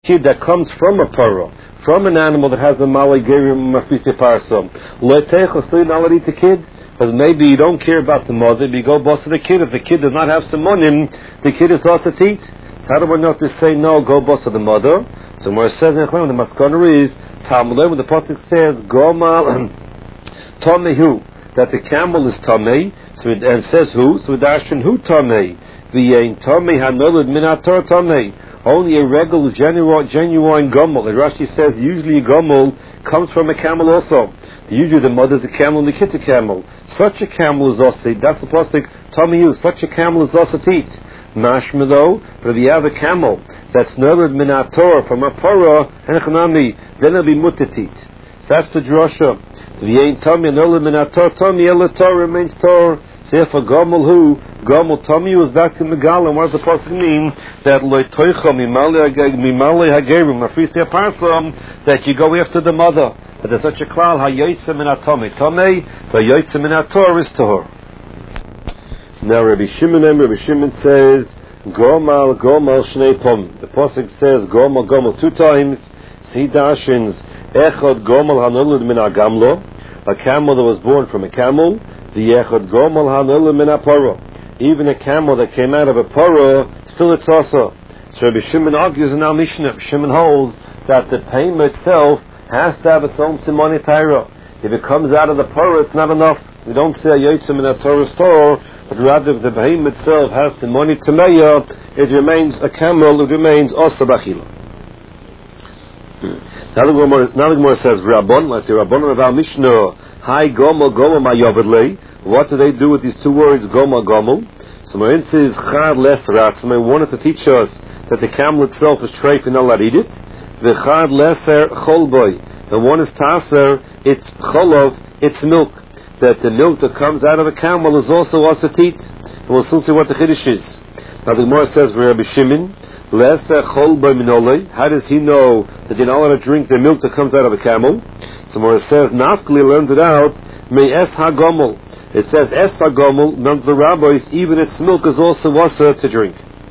kid that comes from a para, from an animal that has a malay gerim mafrisi parsum. Le'teicha, so you're not allowed to eat the kid? Because maybe you don't care about the mother, but you go boss of the kid. If the kid does not have some money, the kid is also to eat. So how do we know to say no, go boss of the mother? So where it says in the Maskana is, Talmud, when the Pasuk says, Goma Tamehu, that the camel is Tameh, so and says who? So the Dashan who Tameh? V'yein Tameh hanolad minator Tameh. Only a regular, genuine gomel. The Rashi says usually a gomel comes from a camel also. Usually the mother is a camel and the kid a camel. Such a camel is also, that's the Pasuk, Tamehu, such a camel is also to eat. Mashma though, but if you have a camel that's nolad minator from a para, then it'll be mutatit. That's the drasha. The ain't tummy nolad minator tummy ela tor remains tor. Therefore, Gomel Tummy was back to Megala. And what does the pasuk mean? That loitoicha mimale hagerim mafrisi parsam, that you go after the mother. But there's such a klal hayotzim min atome tomei, hayotzim min ator is tahor. Now Rabbi Shimon says Gomal Shnei Pom. The pasuk says Gomal 2 times. He dashins Echad Gomal hanolad min agamlo, a camel that was born from a camel. The Echad Gomal hanolad min apara. Even a camel that came out of a para, still it's also. So Rabbi Shimon argues in our Mishnah. Shimon holds that the payment itself has to have its own simoni taira. If it comes out of the para, it's not enough. We don't say a yotzim in a Torah store, but rather if the behemoth itself has simoni tameya, it remains a camel, it remains also bachila. Now the Gemara says, Rabbon, like the Rabbon of our Mishnah, Hi Gomo Mayovedle. What do they do with these 2 words, Gomo? So Marin says, Chad Lesrat. So Marin wanted to teach us that the camel itself is treif and not allowed to eat it. The Chad Leser Cholboy. The one is Taser, it's Cholov, it's milk. That the milk that comes out of a camel is also asatit. And we'll soon see what the Chiddush is. Now the Gemara says, Rabbi Shimon, Leser Cholboy Minole. How does he know that you're not allowed to drink the milk that comes out of a camel? So Gemara says, Nafkli learns it out, Me Es HaGomel. It says Es HaGomel, none of the rabbis, even its milk is also wasa to drink.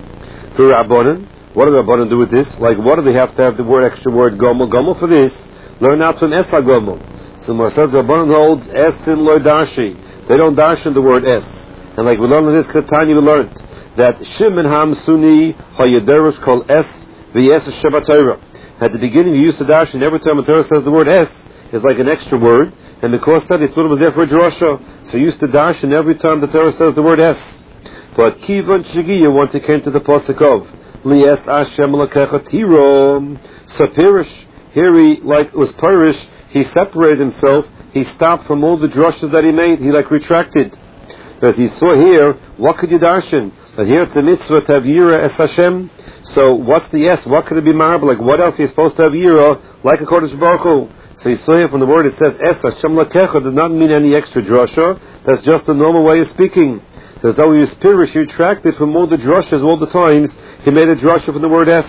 For Rabbanan, what do the Rabbanan do with this? Like, what do they have to have the extra word Gomel for this? Learn out from Es HaGomel. So Gemara says, Rabbanan holds Es in Lo Dashi. They don't dash in the word Es. And like we learned in this Ketanya, we learned that Shimon Hamsuni Hayaderush called Es v'Es Shabbat. At the beginning, you used to dash, and every time the Torah says the word Es, it's like an extra word, and because that, it's what was there for a drasha. So you used to dash, and every time the Torah says the word Es. But Kivan Shigiya, once it came to the pasuk of Lies Hashem Lakecha Tiro, so Pirish, here he, like it was Pirish, he separated himself, he stopped from all the drashas that he made, he like retracted. Because he saw here, what could you darshan? But here it's a mitzvah to have Yira Es Hashem. So what's the yes? What could it be marble? Like what else are you supposed to have Yira? Like a Kodesh Baruch Hu. So you saw here from the word it says Es Hashem Lakecha does not mean any extra drasha. That's just a normal way of speaking. So as though he was Pirish, he retracted from all the drashas all the times. He made a drasha from the word Es.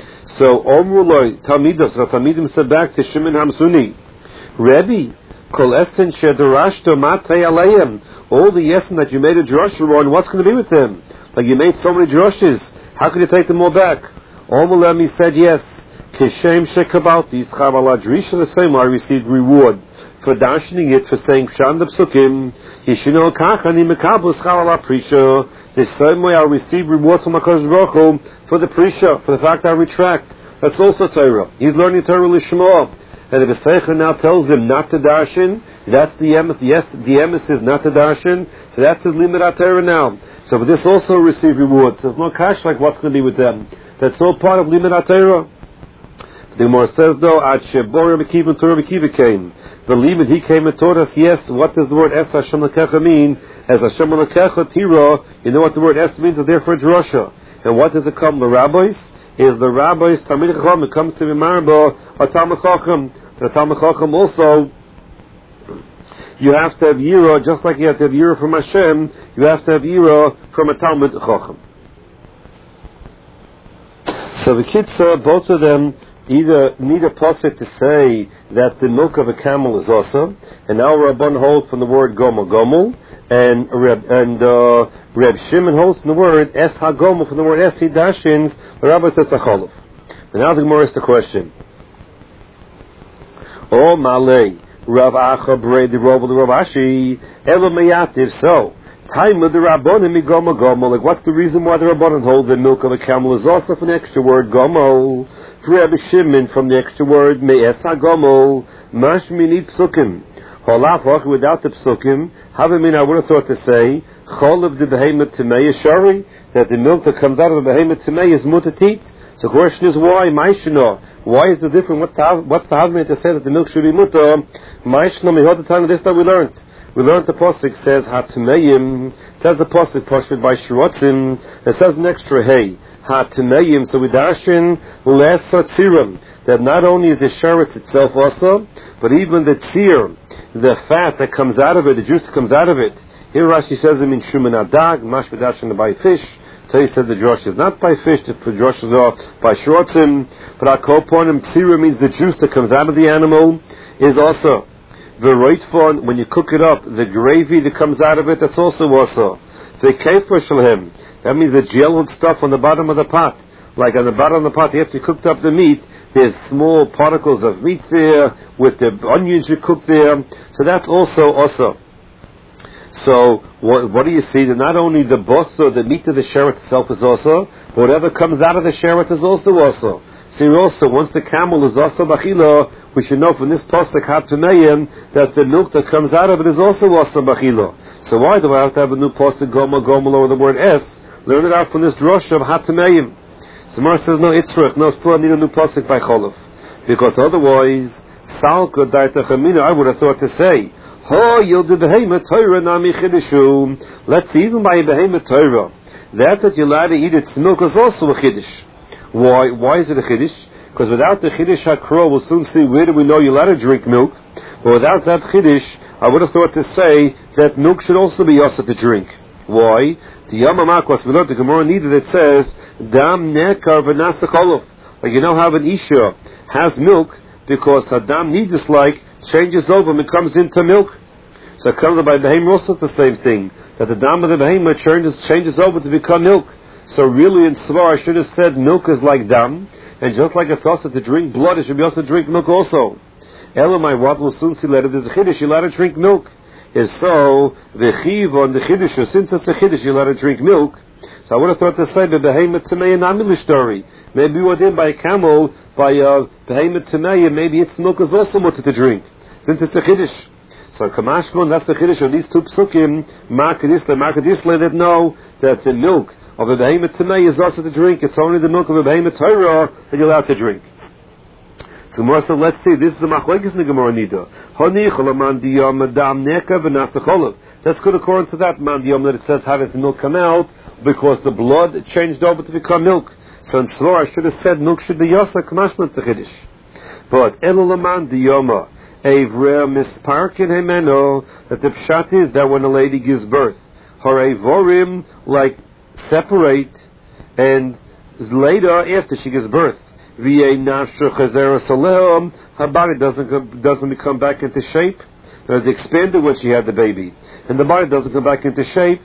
So Omrullah Talmidim, so Talmidim said back to Shimon Hamsuni, Rebbe, Kol Esen Shedarashto Matei Aleim. All the yesin that you made a drasha on, what's going to be with them? Like you made so many drashas, how can you take them all back? Omrullah, he said yes. Kishem Shekabalti Chavala Drisha the same. I received reward for dashing it, for saying Shanda Psukim. Yishino Kachani Mekabus Chavala Prisha. The same way I received reward from HaKadosh Baruch Hu for the Prisha, for the fact I retract. That's also Torah. He's learning Torah Lishma. And the Seicha now tells him not to darshan, that's the emes. Yes, the emes is not to darshan, so that's his limit Torah now. So for this also receive rewards. There's no cash like what's going to be with them. That's all part of limit Torah. The Gemara says though, Ad Shebor Mekiva Torah Mekiva came. The limit he came and taught us. Yes, what does the word Es Hashem Lakecha mean? As Hashem Lakecha Tira, you know what the word Es means. So therefore it's Rasha. And what does it come? The rabbis is the rabbis Talmid Chacham. It comes to Mimarba or Talmid Chacham. The Talmid Chacham also, you have to have Yira, just like you have to have Yira from Hashem, you have to have Yira from a Talmid Chacham. So the Kitzah, both of them either need a pasuk to say that the milk of a camel is awesome, and now Rabban holds from the word Gomel, and Reb Shimon holds from the word Es HaGomel, from the word Es Hidashins, the Rabbi says Acholav. And now the Gemara is the question. Oh, Malay, Rav Acha Brei the Rav Ashi, Elo Meyativ. So, time of the Rabbanim Goma Gomo. Like, what's the reason why the Rabbanim hold the milk of a camel is also from the extra word Gomo? For Rabbi Shimon from the extra word Me'es HaGomo, Mashmini Psukim. Holaf without the Psukim, Havamin, I would have thought to say, Chol of the Behemoth Timei Shari, that the milk that comes out of the Behemoth Timei is mutatit. So the question is why? Maishno. Why is it different? What's the Havmin to say that the milk should be muta? Maishno, we heard the time of this that we learned. We learned the Pasuk says, Hatimeim. It says the Pasuk, Pashvid by Shirotzim. It says an extra hey. Hatimeim. So we dash in less tzirah. That not only is the sheretz itself also, but even the tzir, the fat that comes out of it, the juice that comes out of it. Here Rashi says it means shuman adag, mashvidashin by fish. So he said the drosh is not by fish, the drosh is by shrotzim. But akoponim tzira means the juice that comes out of the animal is also the roitfon. When you cook it up, the gravy that comes out of it, that's also. The kefer shalhem, that means the gelled stuff on the bottom of the pot. Like on the bottom of the pot, after you cooked up the meat, there's small particles of meat there with the onions you cook there. So that's also. So what do you see? That not only the bossa, the meat of the sheretz itself is also, but whatever comes out of the sheretz is also. See, also, once the camel is also bachila, we should know from this pasuk hatumeim that the milk that comes out of it is also bachila. So why do I have to have a new pasuk goma over the word es? Learn it out from this drosh of hatumeim. So Mar says no, it's right. No, still I need a new pasuk by cholov, because otherwise, salka daita chamina. I would have thought to say. Let's see, even by a behemoth Torah, that you're allowed to eat its milk is also a chiddush. Why is it a chiddush? Because without the chiddush hakro, we'll soon see where do we know you're allowed to drink milk. But without that chiddush, I would have thought to say that milk should also be also to drink. Why? The Yamamakwas, we learned the Gemara needed, it says, Dam nekar v'nasacholof. Like, you know how an Isha has milk, because her dam needus changes over and it comes into milk. So it comes by behemoth also the same thing, that the dam of the behemoth changes over to become milk. So really in Svar I should have said milk is like dam, and just like it's also to drink blood, it should be also to drink milk also. Elamai, what will soon see later, there's a chiddush, you're allowed to drink milk. Is so, the chiv on the chiddush, since it's a chiddush, you're allowed to drink milk. So I would have thought to say, the behemoth tamei and amilish story. Maybe we were in by a camel, by a behemoth tamei, maybe its milk is also mutter to drink, since it's a chiddush. So Kamashmon, that's the chiddush of these two psukim, Makadisle that know that the milk of a behemoth tamei is also to drink. It's only the milk of a behemoth Torah that you're allowed to drink. So Gemara said, let's see, this is the machlekes in the Gemara Nida. That's good according to that mandiyom that it says how does the milk come out, because the blood changed over to become milk. So in Slor I should have said milk should be yasa kamashman tzachiddish. But elulaman diyoma evre misparkin hemeno, that the pshat is that when a lady gives birth, her evorim separate, and later after she gives birth, her body doesn't become back into shape. It was expanded when she had the baby, and the body doesn't come back into shape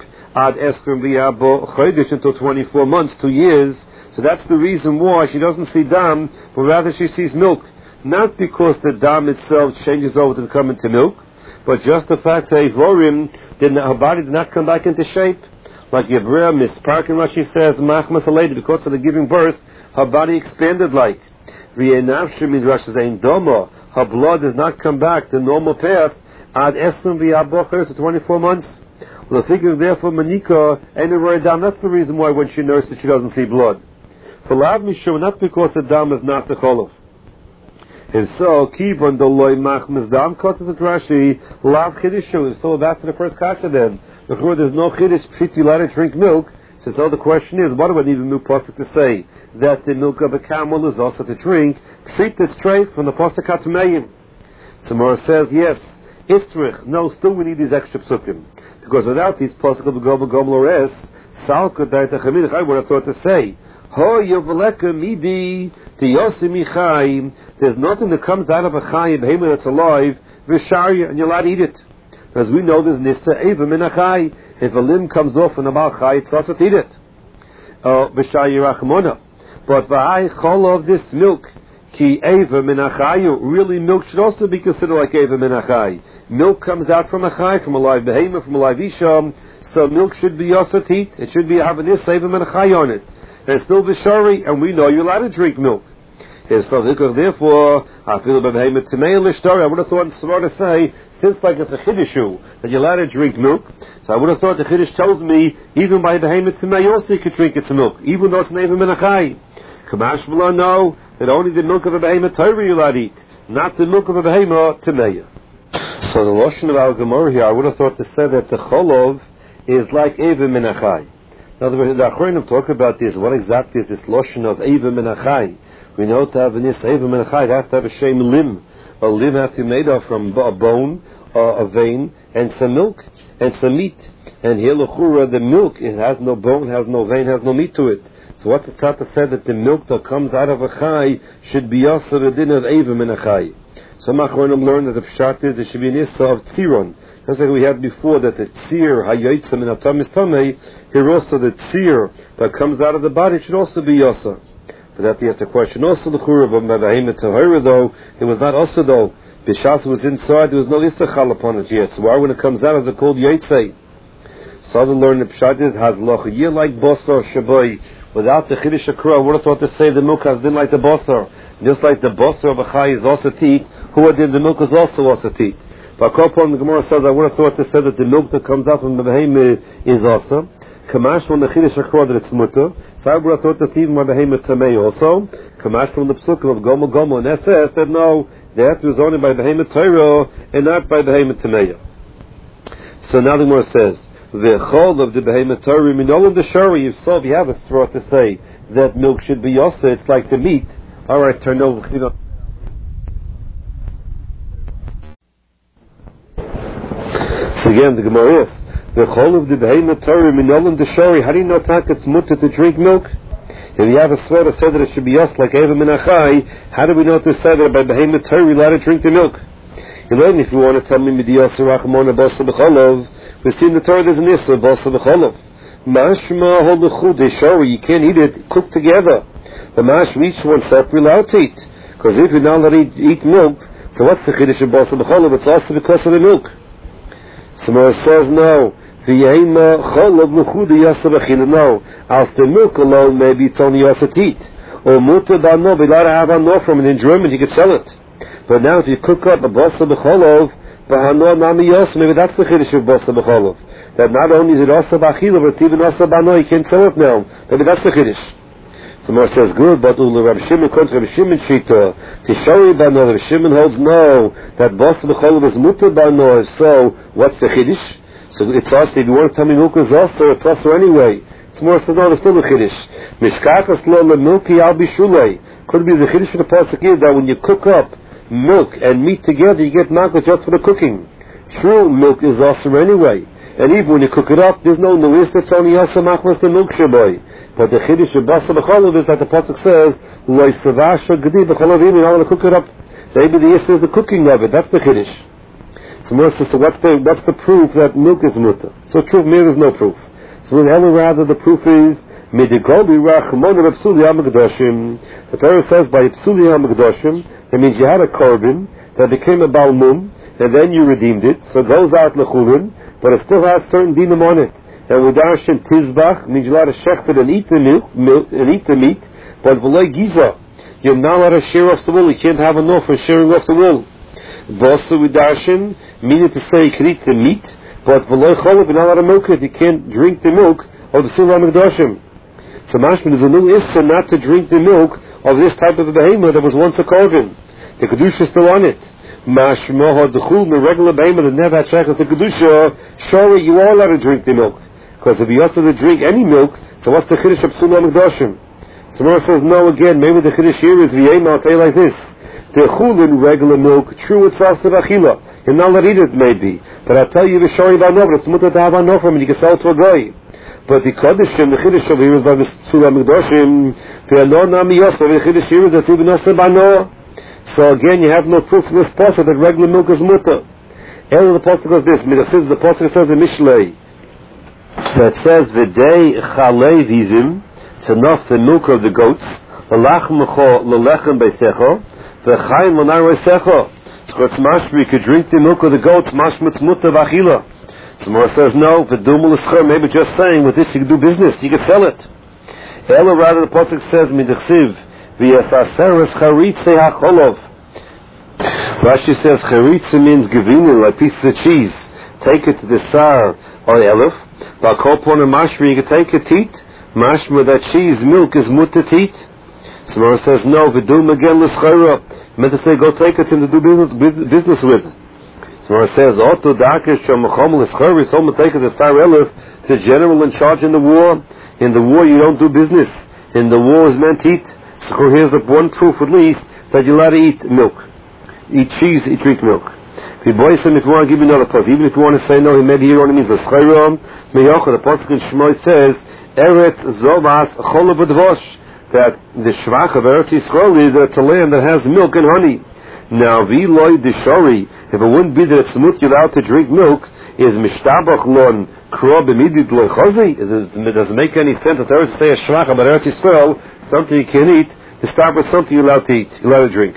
until 24 months, 2 years. So that's the reason why she doesn't see dam, but rather she sees milk. Not because the dam itself changes over to become into milk, but just the fact that her body did not come back into shape. Like Yevrea misparkin, what she says, machmas a lady, because of the giving birth, her body expanded like. V'yenavshe means Rashi saying doma, her blood does not come back to normal path ad esrim v'yabocher to 24 months. Well, the figure therefore manika and a dam. That's the reason why when she nurses she doesn't see blood. For lav mishum, not because the dam is not the cholov. And so kibon doloi machmas dam causes it Rashi lav chidishu. So back to the first kasha then. Before there's no chiddush, pshit, you let her drink milk. So the question is, what do I need a new pasuk to say? That the milk of a camel is also to drink. Pshit is straight from the pasuk hatumeim. So Mora says, yes, Iftrich. No, still we need these extra psukim. Because without these pasuk of the gomel or es, salka daita chaminich, I would have thought to say, ho yoveleka midi tiyosi michayim. There's nothing that comes out of a chayim, behemoth that's alive, v'sharya, and you're allowed to eat it. As we know, there's nista eva min achai. If a limb comes off from a mal chai, it's also to eat it. B'shai yirachmona. But v'hai chol of this milk, ki eva min achayu, really milk should also be considered like eva min achai. Milk comes out from a chai, from a live behemoth, from a live isha, so milk should be yosat heat. It should be having this eva min achai on it. And it's still v'shari, and we know you're allowed to drink milk. So therefore, I feel about behemoth tamei l'shtori. I would have thought it's smart to say, since like it's a chiddushu that you're allowed to drink milk, so I would have thought the chiddush tells me even by behemoth tamei also you could drink its milk, even though it's an eva min achai. Kamash v'lo know that only the milk of a behemoth Torah you're allowed to eat, not the milk of a behemoth tamei. So the lashon of our Gemara here, I would have thought to say that the cholov is like eva min achai. Now the Achronim talk about this. What exactly is this lashon of eva min achai? We know to have this eva min achai, it has to have a shem limb. A limb has to be made of from a bone, a vein, and some milk, and some meat. And here l'chura, the milk, it has no bone, has no vein, has no meat to it. So what's the Tata said that the milk that comes out of a chai should be also the din of eva min achai. Some Achronim learn that the pshat is it should be an issa of tziron. Just like we had before that the tzir hayotzim in atamis tamei, here also the tzir that comes out of the body should also be yasa. But that he has the question also the chura of behemoth tahira though it was not also though b'shas was inside there was no istachal upon it yet. So why when it comes out is it called yotzei? So the learn the pshat is has loch a year like bosar shabai without the chiddush akra. I would have thought to say the milk has been like the bosar, just like the bosar of a chai is also teat. Who did the milk is also teat. But the Gemara says I would have thought to say that the milk that comes out from the behemoth is also. Kamash from the chiddush akra that it's mutter. So I would have thought to see even my behemoth tamei also. Kamash from the psukim of gomo gomo and SS that no, that was only by behemoth Torah and not by behemoth tamei. So now the Gemara says the chol of the behemoth Torah minol and the shari. If so, if you have a straw to say that milk should be also, it's like the meat. All right, turn over. So again, the Gemara is the chol of the behemoth Torah minol and the shari. How do you know that it's mutter to drink milk? If you have a swear to say that it should be us like eva min achai, how do we know to say that by behemoth Torah we're allowed to drink the milk? Even if you want to tell me midiyasa rachmona basa b'cholov, we see in the Torah there's an issa basa b'cholov. Mashma holuchu de shari, you can't eat it cooked together. The mash each one separate allowed to eat. Because if you're not allowed to eat milk, so what's the chiddush of basa b'cholov? It's also because of the milk. Somewhere says no. V'yehema cholov luchu de yasa b'chila. No, as the milk alone maybe it's only yasa to eat. Or muta b'ano, but allowed to have ano from it in German, you could sell it. But now if you cook up a basa b'cholov, b'hano nami yasa, maybe that's the chiddush of basa b'cholov. That not only is it asa b'achila, but it's even asa b'ano, you can't sell it now. Maybe that's the chiddush. Somewhere says good, but Rav Shimon comes Rav Shimon shita. Tishori b'ano, Rav Shimon holds no, that basa b'cholov is muta b'ano, so what's the chiddush? So it's also, if you want to tell me milk is also, it's also anyway. It's more so no, it's still a chiddush. Mishkachas lo lemilki al bishulei. Could be the chiddush of the pasuk is that when you cook up milk and meat together, you get malchus just for the cooking. True, milk is also anyway. And even when you cook it up, there's no list, it's only also malchus the milk shaboy. But the chiddush of basa b'cholov is that the pasuk says, lo yisavasha gedi b'cholovim, you don't want to cook it up. Maybe the issue is the cooking of it, that's the chiddush. So what's the proof that milk is mutter? So true, there is no proof. So rather the proof is midigobi rachmon b'psuli hamekdoshim. The Torah says by psuli hamekdoshim, that means you had a korban that became a balmum, and then you redeemed it. So it goes out lechulin, but it still has certain dinam on it. And with darshan tizbach means you're allowed to shecht it and eat the milk and eat the meat, but v'loy giza, you're not allowed to share off the wool. You can't have enough for sharing off the wool. V'osu with darshan, meaning to say you can eat the meat, but v'loy cholov, you're not allowed to milk it. You can't drink the milk of the Sulam Mikdashim. So mashman is a new issa not to drink the milk of this type of a behemoth that was once a korban. The kedusha is still on it. Mashma hadchul, the regular behemoth that never had shaykhs the kedusha. Surely you are allowed to drink the milk, because if you also to drink any milk, so what's the chiddush of Sulam Mikdashim? So Mara says no again. Maybe the chiddush here is v'yema. I'll tell you like this. The chulin regular milk, true it's also achila. You're not allowed to eat it, maybe. But I'll tell you the shari b'ano, but it's mutter to have ano from it, you can sell it to a guy. But the Koddishim, the Chiddush over here is by the Sulam Mikdashim, the Nami Yosef, the Chiddush here is that even Asa b'ano. So again, you have no proof in this pasuk that regular milk is mutter. El the pasuk goes this, the pasuk says in Mishlei, that says, V'dei chalei vizim, to enough the milk of the goats, L'lechem beisecho, v'chayim l'nar beisecho. So it's mashma, you could drink the milk of the goats, mashma tzmuta v'achila. So Mora says, no, v'dumul l'schar, maybe just saying, with this you can do business, you can sell it. Ela, rather, the Pasuk says, midechsiv, v'yasaseres charitze hacholov. Rashi says, charitze means gevinin, like pieces of cheese. Take it to the sar, or elef. V'akopon and mashma, you can take it teat. Mashma, that cheese, milk, is muta teat. So Mora says, no, v'dum again l'schara. Meant to say, go take it and do business with it. So it says, Otto Dakish Shamachom L'Schari, someone take it to Star Elif, the general in charge in the war. In the war you don't do business. In the war is meant to eat. So here's the one proof at least that you're allowed to eat milk. Eat cheese, drink milk. If you boys him, if you want to give me another proof, even if you want to say no, he maybe here only means L'Schari, Meyocha, the Pasuk in Shmoi says, Eretz Zovas Cholav Advosh, that the Shvach of Eretz Yisrael is a land that has milk and honey. Now, V'loi Dishori, if it wouldn't be that it's smut you're allowed to drink milk, is Mishtabach Lon Kro B'midit Loi Chozi? Does it make any sense that Eretz say a Shvach about Eretz Yisrael, something you can eat, to start with something you're allowed to eat, you're allowed to drink.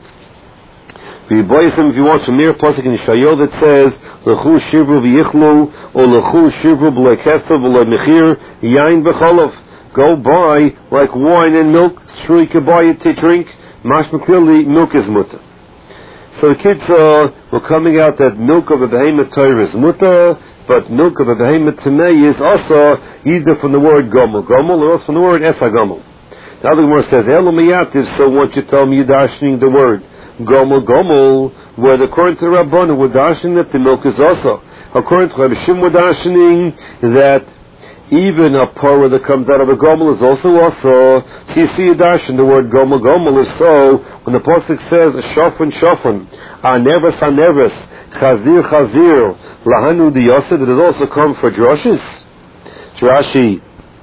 If you want some near pasuk in Yeshayahu that says L'chu Shivru V'yichlu or L'chu Shivru B'loi Kesef B'loi Mechir Yain B'cholov. Go buy like wine and milk. Sure, you can buy it to drink. Mashma clearly, milk is mutter. So the kids were coming out that milk of a behemoth Torah is mutter, but milk of a behemoth Tamei is also either from the word gomel or else from the word esa gomel. Now the Gemara says, Elo miyativ, so once you tell me you're dashing the word gomel, where according to Rabbanan we're dashing that the milk is also. According to Rabbi Shimon we're dashing that even a parah that comes out of a gomel is also. So you see a darshan, the word gomel is so, when the Pasuk says, shofan, aneves, chazir, lahanu diyosid, it has also come for droshes. Rashi,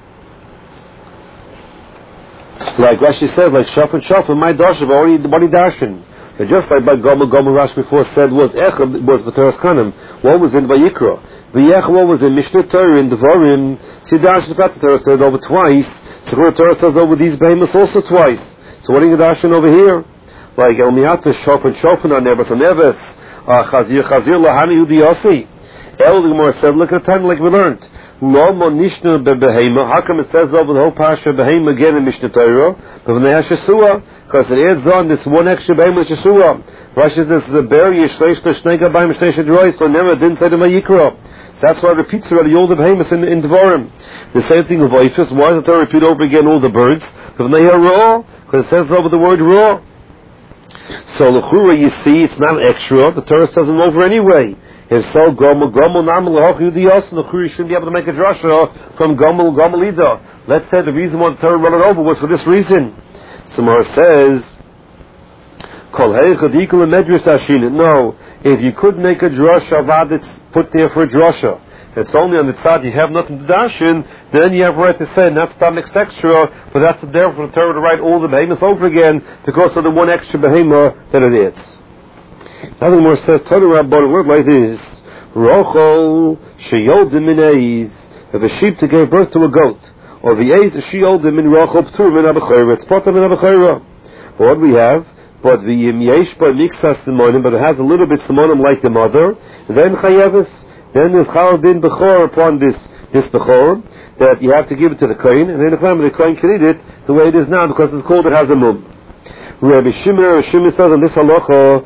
like Rashi says, like shofan, my darshan, already darshan. Just like by gomel, Rashi before said was echad, was v'teras kanim. One was in Vayikra. What was in Mishnah Torah in Devarim? Sidash the Torah said over twice. So the Torah says over these behemoths also twice. So what are you dashing over here? Like El Miyata Shofan Aneves Chazir Lahani Udiyasi. El the Gemara said, look at the time like we learned. Lo Mo Nishna Behema. How come it says over the whole Pasha Behema again in Mishnah Torah? But when they have Shesua, because it adds on this one extra Behema Shesua. Rashi says this is a bear Yishleish L'Shnei Gabayim Shnei Shadrois. So never didn't say to Mayikra. So that's why it repeats already all the behemoths in Devarim. The same thing with Oifis. Why does the Torah repeat over again all the birds? Because when they hear raw, because it says over the word raw. So l'chura, you see, it's not extra. The Torah says them over anyway. If so, gomel namal l'hochu diyos, l'chura, you shouldn't be able to make a drasha from gomel ida. Let's say the reason why the Torah run it over was for this reason. Samar says, Kol heichad equal medrash tashin. No, if you could make a drasha, vad it's put there for a drasha. It's only on the tzad you have nothing to dashin, then you have right to say, not that makes extra, but that's there for the Torah to write all the behemoths over again because of the one extra behemoth that it is. Nothing more says, Torah Rabban, a word like this, Rochol sheyodim min eiz, if a sheep to give birth to a goat, or the eiz sheyodim min rochol p'tur min abachayra, it's potam min abachayra. What we have, but the yesh by mixas simonim, but it has a little bit simonim like the mother, then chayevis. Then there's chal din bechor upon this bechor that you have to give it to the kohen, and then the kohen can eat it the way it is now because it's called it has a mum. Rabbi Shimon says on this halacha,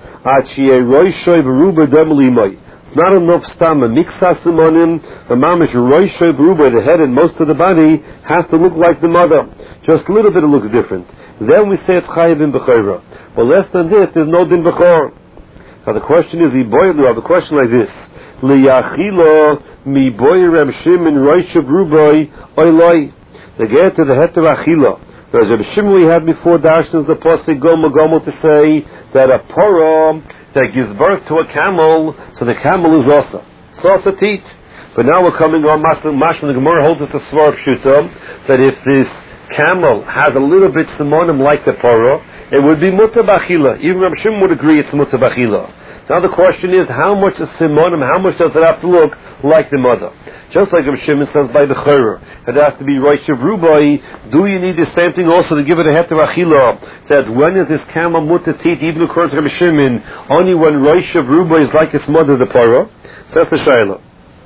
it's not enough stam a mixas simonim, the mamish roishoy beruba, the head and most of the body has to look like the mother. Just a little bit it looks different. Then we say it's chayav in bechora. But less than this, there's no din bechor. Now the question is, the question like this. Liyachilo mi boy Reb Shimon roishav ruboy oiloi. They get to the heter achila. There's Reb Shimon we had before darshans the posik gomel to say that a porah that gives birth to a camel, so the camel is also teat. But now we're coming on Mashma the Gemara holds us a svar pshuta that if this camel has a little bit simonim like the porah, it would be mutar b'achila. Even Reb Shimon would agree it's mutar b'achila. Now the question is, how much is simonim? How much does it have to look like the mother? Just like Rav Shimon says by the Chayra, it has to be Rosh of Rubai. Do you need the same thing also to give it a heter achila? That when is this camel mutter to eat, even according to Rav Shimon, only when Rosh of Rubai is like its mother, the para? So that's the Shaila.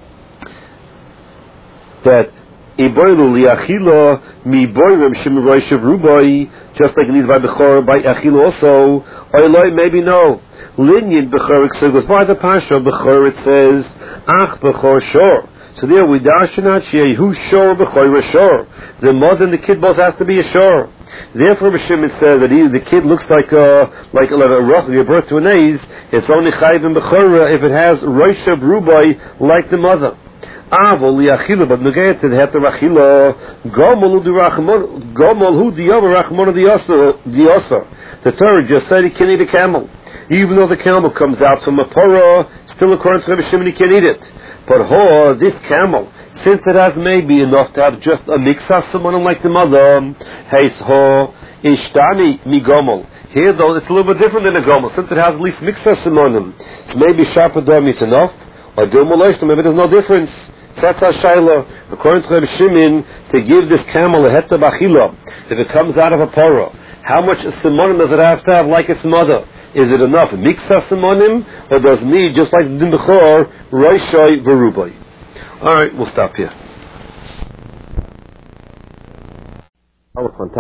That Iboilu liachila mi boirim shim Rosh of Rubai, just like it needs by Bechor, by achila also. Oiloi, maybe no. Linyan Bechor, so it goes by the Pasha, Bechor it says, Ach Bechor Shor. So there we darshanat shehu shor b'choyra shor. The mother and the kid both has to be a shor. Therefore, Shimon says that either the kid looks like a roch, give birth to an ace, it's only chayv and b'choyra if it has rosh of rubai like the mother. Avol liachila, but negayet to the heter achila. Gomol hu diyav rachmon the osar. The Torah just said he can eat a camel, even though the camel comes out from a parah. Still, according to Rabbi Shimon, he can eat it. But this camel, since it has maybe enough to have just a mixas simonim like the mother, heis ho ishtani migomel. Here though, it's a little bit different than a gomel. Since it has at least mixas simonim, it's maybe sharpadam it's enough, or dilmoloishtam, maybe there's no difference. That's our shaila. According to Rabbi Shimon, to give this camel a heter b'achila, if it comes out of a parah, how much simonim does it have to have like its mother? Is it enough mixas simonim, or does it need, just like the din b'chor, roshai v'rubai? All right, we'll stop here.